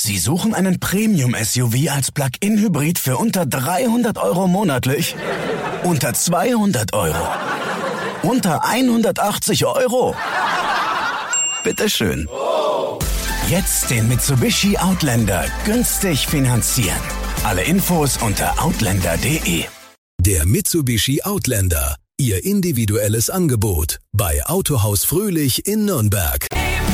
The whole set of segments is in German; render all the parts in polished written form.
Sie suchen einen Premium-SUV als Plug-in-Hybrid für unter 300 € monatlich? Unter 200 €? Unter 180 €? Bitteschön. Jetzt den Mitsubishi Outlander günstig finanzieren. Alle Infos unter outlander.de. Der Mitsubishi Outlander. Ihr individuelles Angebot bei Autohaus Fröhlich in Nürnberg.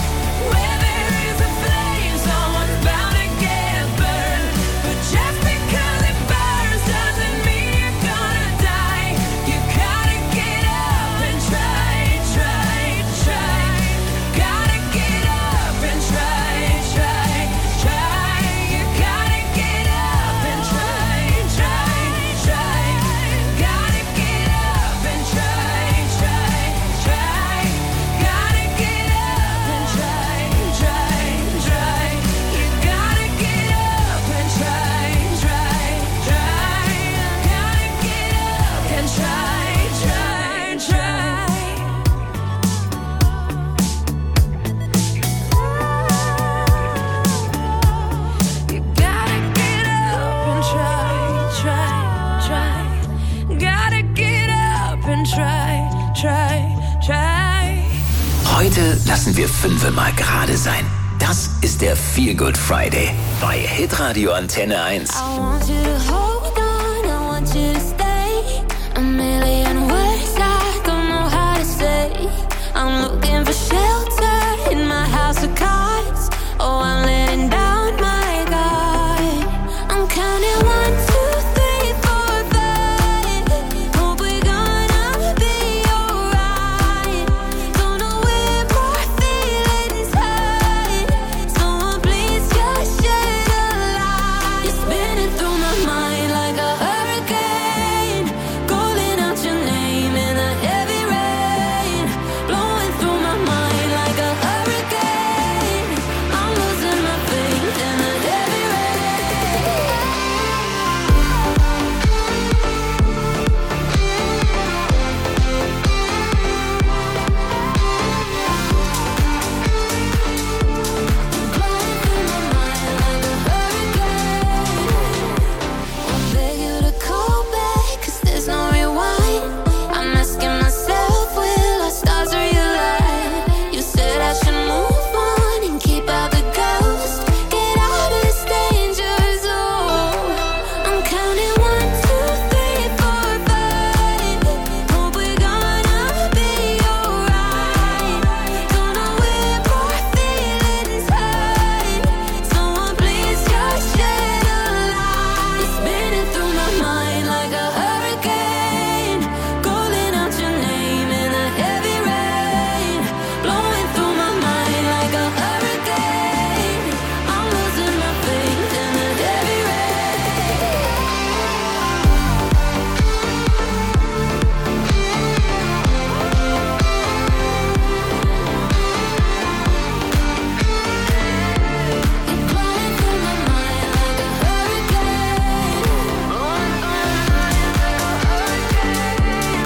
Heute lassen wir 5 mal gerade sein. Das ist der Feel Good Friday bei Hitradio Antenne 1. I want you to hold on, I want you to stay. A million words I don't know how to say. I'm looking for shelter in my house of cards. Oh, I'm letting down my guard. I'm counting 1, 2, 3, 4, 5. Hope we're gonna be alright. Don't know where my feelings hide. Someone please just shed a light. You're spinning through my mind like a hurricane, calling out your name in the heavy rain, blowing through my mind like a hurricane. I'm losing my faith in the heavy rain. Blowing through my mind like a hurricane. I beg you to call back, 'cause there's no rewind. I'm asking myself, will our stars realign? You said I should move on and keep out the ghost. Get out of this danger zone. I'm counting 1, 2, 3, 4, 5. Hope we're gonna be alright. Don't know where my feelings hide. Someone please just shed a light. You're spinning through my mind like a hurricane, calling out your name in the heavy rain, blowing through my mind like a hurricane. I'm losing my faith in the heavy rain. You're blowing through my mind like a hurricane. Blowing through my mind like a hurricane.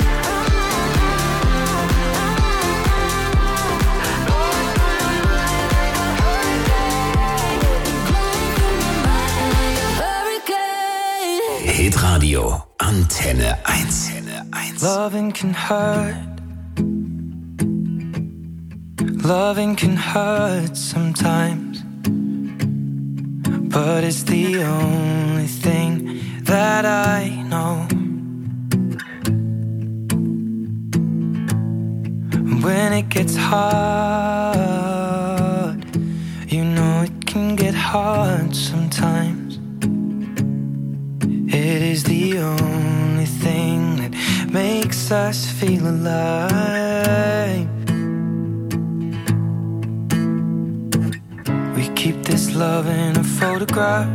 Blowing through my mind like a hurricane. Blowing through my mind like a hurricane. Hitradio Antenne 1. Loving can hurt. Loving can hurt sometimes, but it's the only thing that I know. When it gets hard, you know it can get hard sometimes. It is the only thing that makes us feel alive. We keep this love in a photograph.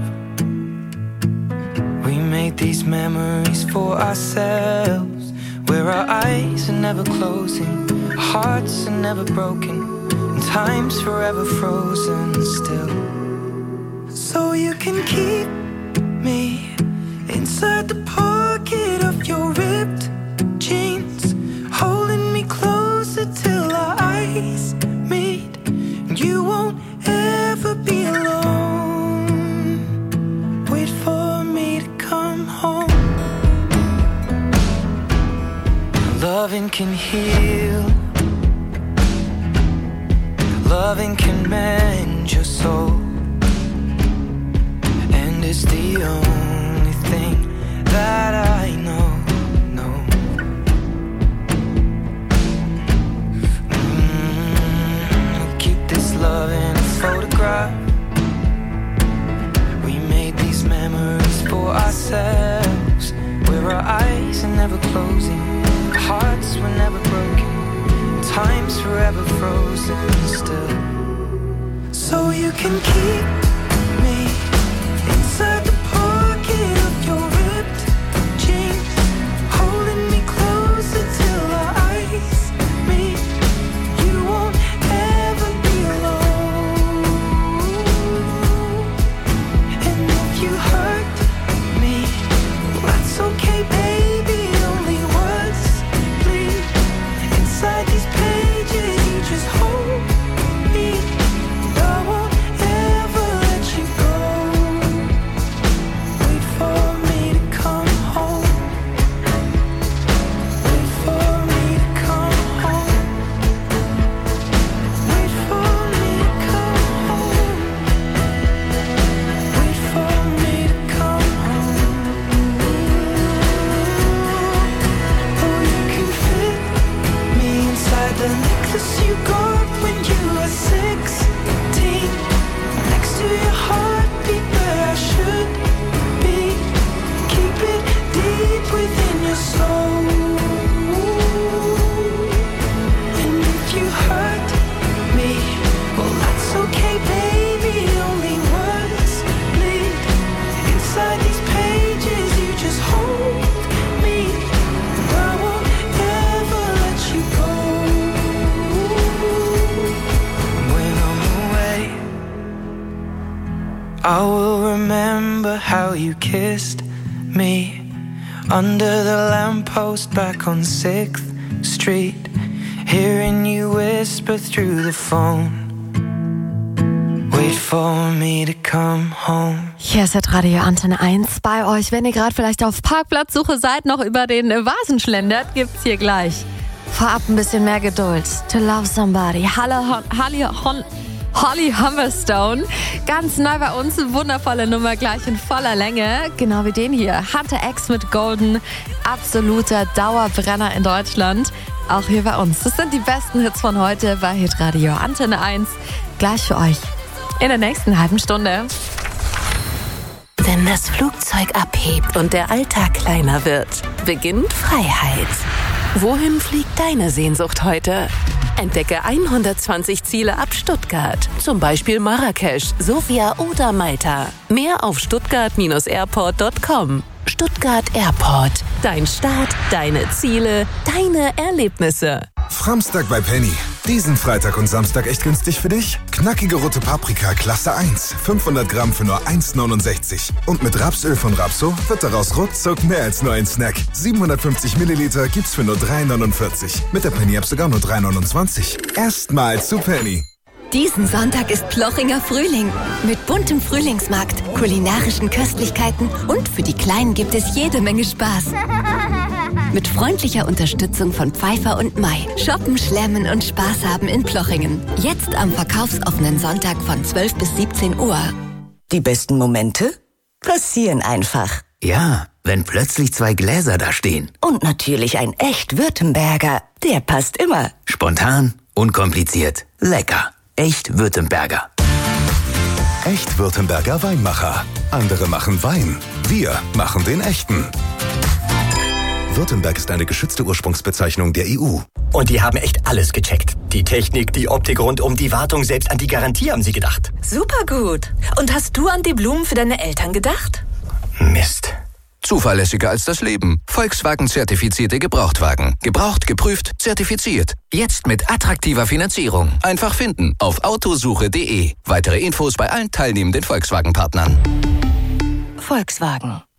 We made these memories for ourselves, where our eyes are never closing, our hearts are never broken, and time's forever frozen still. So you can keep me inside the pocket of your ripped jeans, holding me closer till our eyes meet. And you won't ever be alone. can heal. Loving can mend your soul, and it's the only thing that I know. Keep this love in a photograph. We made these memories for ourselves, where our eyes are never closing, our hearts were never broken, time's forever frozen still. So you can keep me inside the pocket of your ripped jeans, holding me closer till our eyes meet. You won't ever be alone. And if you hurt me, well, that's okay, baby. Only words bleed inside these pages. You just hold me. I won't ever let you go. Wait for me to come home. Wait for me to come home. Wait for me to come home. Wait for me to come home. Oh, you can fit me inside the necklace you got when you were 16, next to your heartbeat where I should be. Keep it deep within your soul. And if you hurt me, well, that's okay, baby. Only words bleed inside these pages. You just hold me. I won't ever let you go. When I'm away, I will remember how you kissed me under the lamppost back on 6th Street, hearing you whisper through the phone. Wait for me to come home. Hier ist Radio Antenne 1 bei euch. Wenn ihr gerade vielleicht auf Parkplatzsuche seid, noch über den Vasen schlendert, gibt's hier gleich vorab ein bisschen mehr Geduld. To Love Somebody. Holly Humberstone. Ganz neu bei uns, wundervolle Nummer, gleich in voller Länge. Genau wie den hier. Hunter X mit Golden. Absoluter Dauerbrenner in Deutschland. Auch hier bei uns. Das sind die besten Hits von heute bei Hitradio Antenne 1. Gleich für euch in der nächsten halben Stunde. Wenn das Flugzeug abhebt und der Alltag kleiner wird, beginnt Freiheit. Wohin fliegt deine Sehnsucht heute? Entdecke 120 Ziele ab Stuttgart, zum Beispiel Marrakesch, Sofia oder Malta. Mehr auf stuttgart-airport.com. Stuttgart Airport. Dein Start, deine Ziele, deine Erlebnisse. Framstag bei Penny. Diesen Freitag und Samstag echt günstig für dich? Knackige rote Paprika Klasse 1. 500 Gramm für nur 1,69. Und mit Rapsöl von Rapso wird daraus ruckzuck mehr als nur ein Snack. 750 Milliliter gibt's für nur 3,49. Mit der Penny-App sogar nur 3,29. Erstmal zu Penny. Diesen Sonntag ist Plochinger Frühling. Mit buntem Frühlingsmarkt, kulinarischen Köstlichkeiten und für die Kleinen gibt es jede Menge Spaß. Mit freundlicher Unterstützung von Pfeiffer und Mai. Shoppen, schlemmen und Spaß haben in Plochingen. Jetzt am verkaufsoffenen Sonntag von 12 bis 17 Uhr. Die besten Momente passieren einfach. Ja, wenn plötzlich 2 Gläser da stehen. Und natürlich ein echt Württemberger. Der passt immer. Spontan, unkompliziert, lecker. Echt Württemberger. Echt Württemberger Weinmacher. Andere machen Wein. Wir machen den echten. Württemberg ist eine geschützte Ursprungsbezeichnung der EU. Und die haben echt alles gecheckt. Die Technik, die Optik rundum, die Wartung, selbst an die Garantie haben sie gedacht. Super gut. Und hast du an die Blumen für deine Eltern gedacht? Mist. Zuverlässiger als das Leben. Volkswagen-zertifizierte Gebrauchtwagen. Gebraucht, geprüft, zertifiziert. Jetzt mit attraktiver Finanzierung. Einfach finden auf autosuche.de. Weitere Infos bei allen teilnehmenden Volkswagen-Partnern. Volkswagen.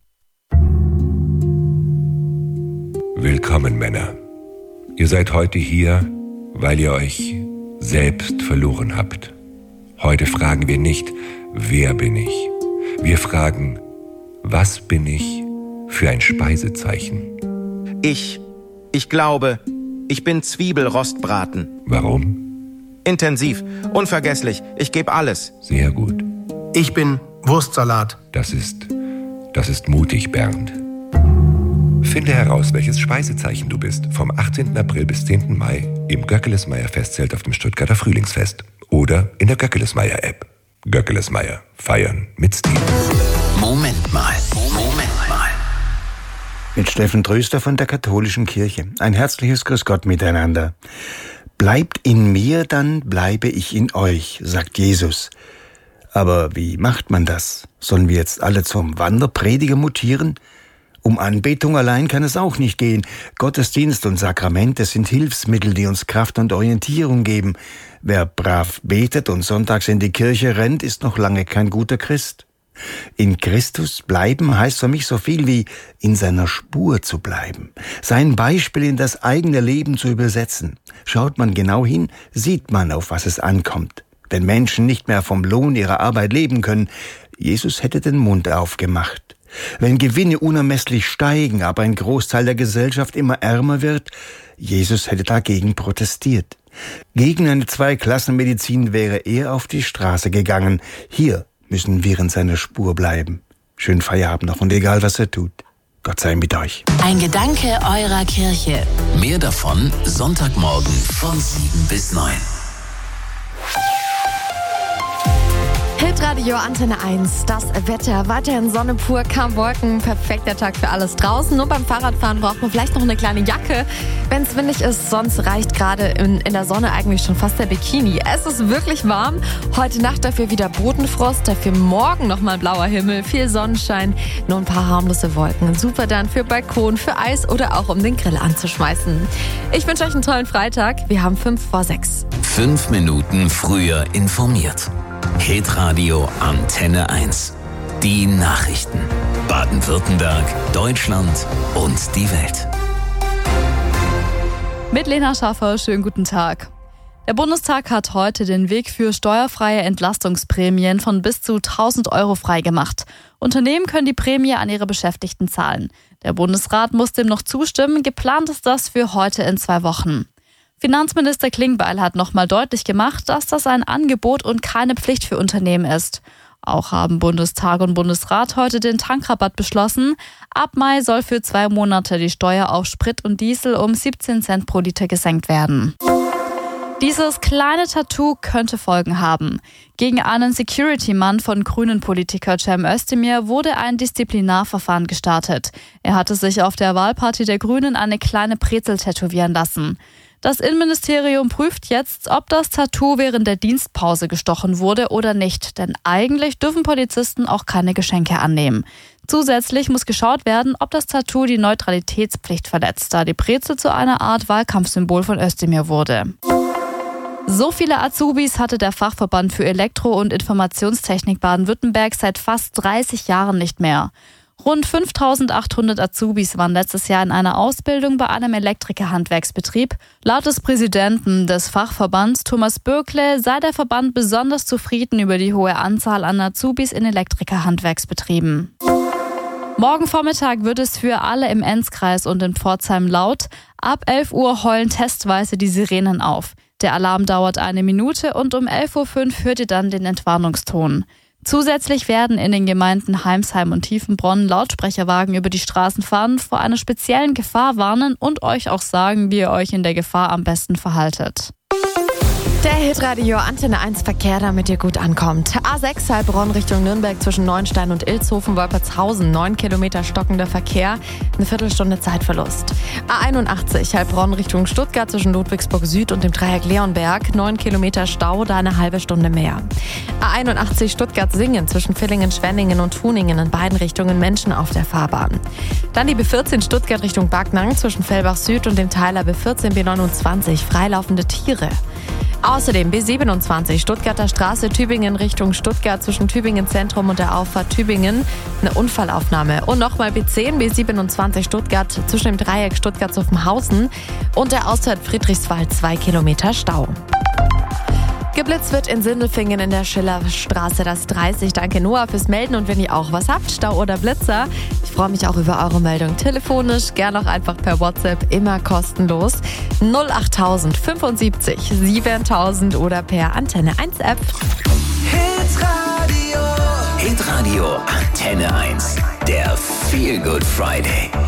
Willkommen, Männer. Ihr seid heute hier, weil ihr euch selbst verloren habt. Heute fragen wir nicht, wer bin ich? Wir fragen, was bin ich für ein Speisezeichen? Ich glaube, Ich bin Zwiebelrostbraten. Warum? Intensiv, unvergesslich. Ich gebe alles. Sehr gut. Ich bin Wurstsalat. Das ist mutig, Bernd. Finde heraus, welches Speisezeichen du bist. Vom 18. April bis 10. Mai im Göckelesmeyer-Festzelt auf dem Stuttgarter Frühlingsfest. Oder in der Göckelesmeyer-App. Göckelesmeyer. Feiern mit Stil. Moment mal. Mit Steffen Tröster von der Katholischen Kirche. Ein herzliches Grüß Gott miteinander. Bleibt in mir, dann bleibe ich in euch, sagt Jesus. Aber wie macht man das? Sollen wir jetzt alle zum Wanderprediger mutieren? Um Anbetung allein kann es auch nicht gehen. Gottesdienst und Sakramente sind Hilfsmittel, die uns Kraft und Orientierung geben. Wer brav betet und sonntags in die Kirche rennt, ist noch lange kein guter Christ. In Christus bleiben heißt für mich so viel wie in seiner Spur zu bleiben, sein Beispiel in das eigene Leben zu übersetzen. Schaut man genau hin, sieht man, auf was es ankommt. Wenn Menschen nicht mehr vom Lohn ihrer Arbeit leben können, Jesus hätte den Mund aufgemacht. Wenn Gewinne unermesslich steigen, aber ein Großteil der Gesellschaft immer ärmer wird, Jesus hätte dagegen protestiert. Gegen eine Zweiklassenmedizin wäre er auf die Straße gegangen. Hier müssen wir in seiner Spur bleiben. Schönen Feierabend noch und egal, was er tut. Gott sei mit euch. Ein Gedanke eurer Kirche. Mehr davon Sonntagmorgen von 7 bis 9. Hitradio Antenne 1, das Wetter, weiterhin Sonne pur, kaum Wolken, perfekter Tag für alles draußen. Nur beim Fahrradfahren braucht man vielleicht noch eine kleine Jacke, wenn es windig ist. Sonst reicht gerade in der Sonne eigentlich schon fast der Bikini. Es ist wirklich warm. Heute Nacht dafür wieder Bodenfrost, dafür morgen nochmal blauer Himmel, viel Sonnenschein, nur ein paar harmlose Wolken. Super dann für Balkon, für Eis oder auch um den Grill anzuschmeißen. Ich wünsche euch einen tollen Freitag. Wir haben 5:05. 5 Minuten früher informiert. Hitradio Antenne 1. Die Nachrichten. Baden-Württemberg, Deutschland und die Welt. Mit Lena Schaffer, schönen guten Tag. Der Bundestag hat heute den Weg für steuerfreie Entlastungsprämien von bis zu 1.000 Euro freigemacht. Unternehmen können die Prämie an ihre Beschäftigten zahlen. Der Bundesrat muss dem noch zustimmen. Geplant ist das für heute in 2 Wochen. Finanzminister Klingbeil hat nochmal deutlich gemacht, dass das ein Angebot und keine Pflicht für Unternehmen ist. Auch haben Bundestag und Bundesrat heute den Tankrabatt beschlossen. Ab Mai soll für 2 Monate die Steuer auf Sprit und Diesel um 17 Cent pro Liter gesenkt werden. Dieses kleine Tattoo könnte Folgen haben. Gegen einen Security-Mann von Grünen-Politiker Cem Özdemir wurde ein Disziplinarverfahren gestartet. Er hatte sich auf der Wahlparty der Grünen eine kleine Brezel tätowieren lassen. Das Innenministerium prüft jetzt, ob das Tattoo während der Dienstpause gestochen wurde oder nicht. Denn eigentlich dürfen Polizisten auch keine Geschenke annehmen. Zusätzlich muss geschaut werden, ob das Tattoo die Neutralitätspflicht verletzt, da die Brezel zu einer Art Wahlkampfsymbol von Özdemir wurde. So viele Azubis hatte der Fachverband für Elektro- und Informationstechnik Baden-Württemberg seit fast 30 Jahren nicht mehr. Rund 5.800 Azubis waren letztes Jahr in einer Ausbildung bei einem Elektrikerhandwerksbetrieb. Laut des Präsidenten des Fachverbands Thomas Böckle sei der Verband besonders zufrieden über die hohe Anzahl an Azubis in Elektrikerhandwerksbetrieben. Morgen Vormittag wird es für alle im Enzkreis und in Pforzheim laut. Ab 11 Uhr heulen testweise die Sirenen auf. Der Alarm dauert 1 Minute und um 11.05 Uhr hört ihr dann den Entwarnungston. Zusätzlich werden in den Gemeinden Heimsheim und Tiefenbronn Lautsprecherwagen über die Straßen fahren, vor einer speziellen Gefahr warnen und euch auch sagen, wie ihr euch in der Gefahr am besten verhaltet. Der Hitradio Antenne 1 Verkehr, damit ihr gut ankommt. A6 Heilbronn Richtung Nürnberg zwischen Neuenstein und Ilshofen-Wolpertshausen. 9 Kilometer stockender Verkehr, eine Viertelstunde Zeitverlust. A81 Heilbronn Richtung Stuttgart zwischen Ludwigsburg Süd und dem Dreieck Leonberg. 9 Kilometer Stau, da eine halbe Stunde mehr. A81 Stuttgart-Singen zwischen Villingen, Schwenningen und Tuningen. In beiden Richtungen Menschen auf der Fahrbahn. Dann die B14 Stuttgart Richtung Backnang zwischen Fellbach Süd und dem Teiler B14 B29. Freilaufende Tiere. Außerdem B27 Stuttgarter Straße Tübingen Richtung Stuttgart zwischen Tübingen Zentrum und der Auffahrt Tübingen. Eine Unfallaufnahme. Und nochmal B10 B27 Stuttgart zwischen dem Dreieck Stuttgart-Zuffenhausen und der Ausfahrt Friedrichswald 2 Kilometer Stau. Geblitzt wird in Sindelfingen in der Schillerstraße das 30. Danke Noah fürs Melden und wenn ihr auch was habt, Stau oder Blitzer. Ich freue freue mich auch über eure Meldung. Telefonisch, gern auch einfach per WhatsApp, immer kostenlos. 08000 75 7000 oder per Antenne 1 App. Hitradio Antenne 1. Der Feel Good Friday.